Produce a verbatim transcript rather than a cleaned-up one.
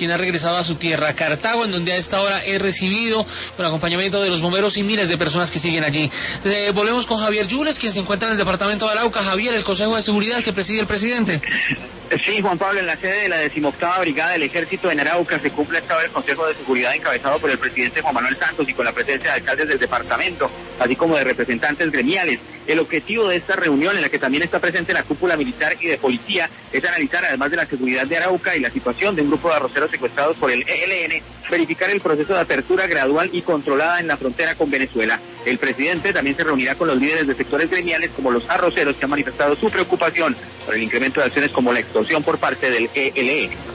quien ha regresado a su tierra, Cartago, en donde a esta hora es recibido con acompañamiento de los bomberos y miles de personas que siguen allí. Eh, volvemos con Javier Yules, quien se encuentra en el departamento de Arauca. Javier, el Consejo de Seguridad que preside el presidente. Sí, Juan Pablo, en la sede de la decimoctava Brigada del Ejército en Arauca se cumple esta hora el Consejo de Seguridad encabezado por el presidente Juan Manuel Santos y con la presencia de alcaldes del departamento, así como de representantes gremiales. El objetivo de esta reunión, en la que también está presente la cúpula militar y de policía, es analizar, además de la seguridad de Arauca y la situación de un grupo de arroceros secuestrados por el E L N, verificar el proceso de apertura gradual y controlada en la frontera con Venezuela. El presidente también se reunirá con los líderes de sectores gremiales como los arroceros, que han manifestado su preocupación por el incremento de acciones como la extorsión por parte del E L N.